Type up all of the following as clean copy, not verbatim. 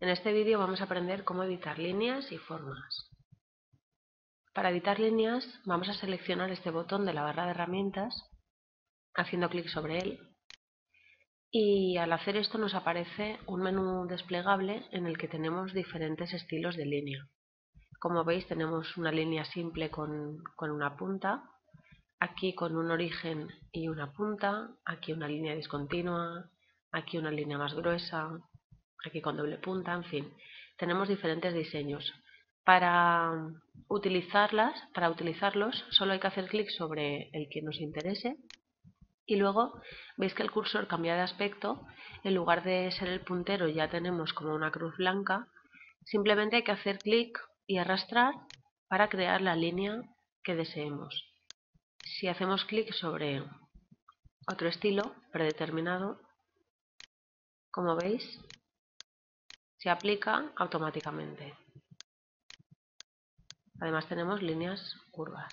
En este vídeo vamos a aprender cómo editar líneas y formas. Para editar líneas vamos a seleccionar este botón de la barra de herramientas haciendo clic sobre él, y al hacer esto nos aparece un menú desplegable en el que tenemos diferentes estilos de línea. Como veis, tenemos una línea simple con una punta, aquí con un origen y una punta, aquí una línea discontinua, aquí una línea más gruesa, aquí con doble punta, en fin, tenemos diferentes diseños. Para utilizarlos solo hay que hacer clic sobre el que nos interese y luego veis que el cursor cambia de aspecto. En lugar de ser el puntero ya tenemos como una cruz blanca. Simplemente hay que hacer clic y arrastrar para crear la línea que deseemos. Si hacemos clic sobre otro estilo predeterminado, como veis, se aplica automáticamente. Además tenemos líneas curvas.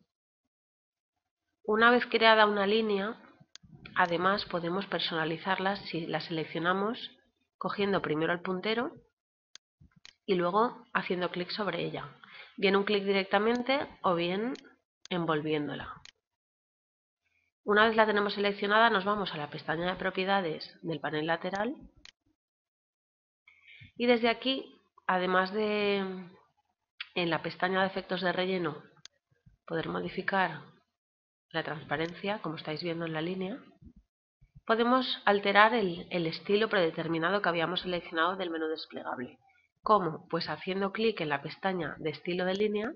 Una vez creada una línea, además podemos personalizarla si la seleccionamos cogiendo primero el puntero y luego haciendo clic sobre ella. Bien un clic directamente o bien envolviéndola. Una vez la tenemos seleccionada, nos vamos a la pestaña de propiedades del panel lateral y desde aquí, además de en la pestaña de efectos de relleno poder modificar la transparencia, como estáis viendo en la línea, podemos alterar el estilo predeterminado que habíamos seleccionado del menú desplegable. ¿Cómo? Pues haciendo clic en la pestaña de estilo de línea,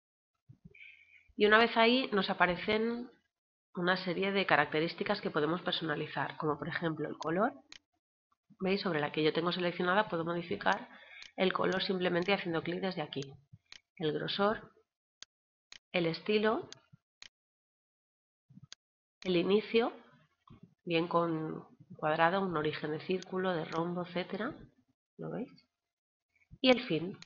y una vez ahí nos aparecen una serie de características que podemos personalizar, como por ejemplo el color. ¿Veis? Sobre la que yo tengo seleccionada puedo modificar el color simplemente haciendo clic desde aquí. El grosor, el estilo, el inicio, bien con cuadrado, un origen de círculo, de rombo, etcétera. ¿Lo veis? Y el fin.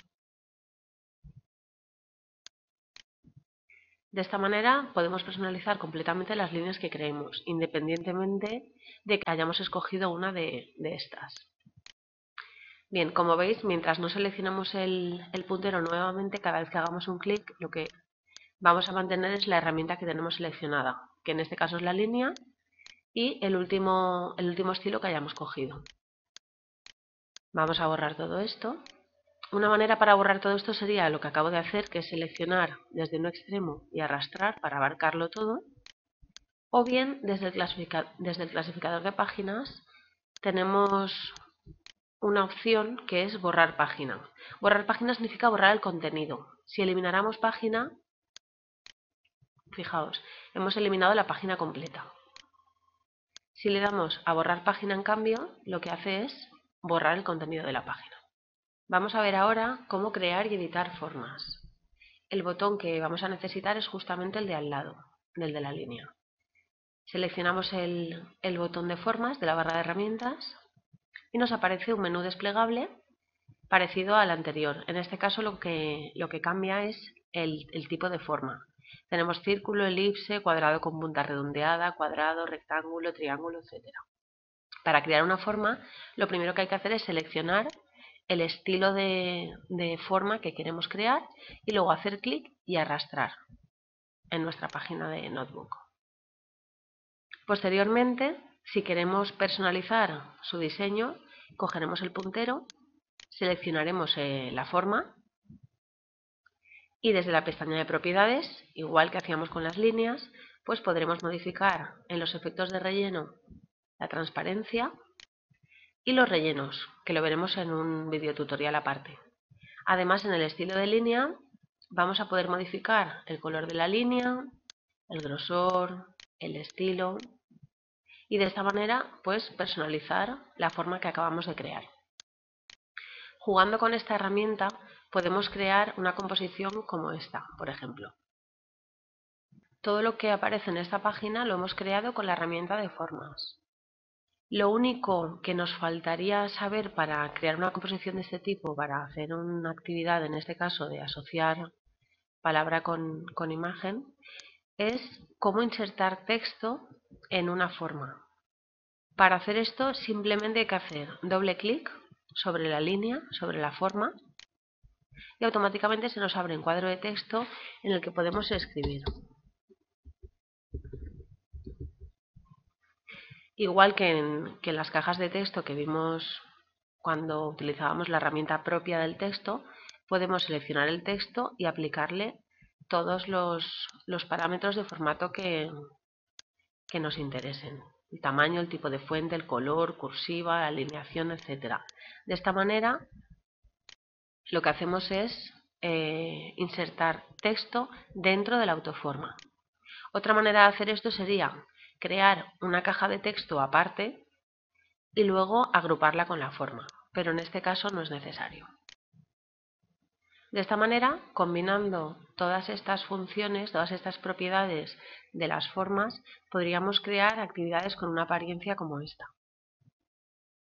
De esta manera podemos personalizar completamente las líneas que creemos, independientemente de que hayamos escogido una de estas. Bien, como veis, mientras no seleccionemos el puntero nuevamente, cada vez que hagamos un clic, lo que vamos a mantener es la herramienta que tenemos seleccionada, que en este caso es la línea, y el último estilo que hayamos cogido. Vamos a borrar todo esto. Una manera para borrar todo esto sería lo que acabo de hacer, que es seleccionar desde un extremo y arrastrar para abarcarlo todo. O bien desde el clasificador de páginas tenemos una opción que es borrar página. Borrar página significa borrar el contenido. Si elimináramos página, fijaos, hemos eliminado la página completa. Si le damos a borrar página, en cambio, lo que hace es borrar el contenido de la página. Vamos a ver ahora cómo crear y editar formas. El botón que vamos a necesitar es justamente el de al lado, del de la línea. Seleccionamos el botón de formas de la barra de herramientas y nos aparece un menú desplegable parecido al anterior. En este caso lo que cambia es el tipo de forma. Tenemos círculo, elipse, cuadrado con punta redondeada, cuadrado, rectángulo, triángulo, etc. Para crear una forma, lo primero que hay que hacer es seleccionar el estilo de forma que queremos crear y luego hacer clic y arrastrar en nuestra página de Notebook. Posteriormente, si queremos personalizar su diseño, cogeremos el puntero, seleccionaremos la forma y desde la pestaña de propiedades, igual que hacíamos con las líneas, pues podremos modificar en los efectos de relleno la transparencia y los rellenos, que lo veremos en un video tutorial aparte. Además, en el estilo de línea vamos a poder modificar el color de la línea, el grosor, el estilo, y de esta manera pues personalizar la forma que acabamos de crear. Jugando con esta herramienta podemos crear una composición como esta, por ejemplo. Todo lo que aparece en esta página lo hemos creado con la herramienta de formas. Lo único que nos faltaría saber para crear una composición de este tipo, para hacer una actividad, en este caso de asociar palabra con imagen, es cómo insertar texto en una forma. Para hacer esto simplemente hay que hacer doble clic sobre la línea, sobre la forma, y automáticamente se nos abre un cuadro de texto en el que podemos escribir. Igual que en las cajas de texto que vimos cuando utilizábamos la herramienta propia del texto, podemos seleccionar el texto y aplicarle todos los parámetros de formato que nos interesen. El tamaño, el tipo de fuente, el color, cursiva, la alineación, etc. De esta manera, lo que hacemos es insertar texto dentro de la autoforma. Otra manera de hacer esto sería crear una caja de texto aparte y luego agruparla con la forma, pero en este caso no es necesario. De esta manera, combinando todas estas funciones, todas estas propiedades de las formas, podríamos crear actividades con una apariencia como esta.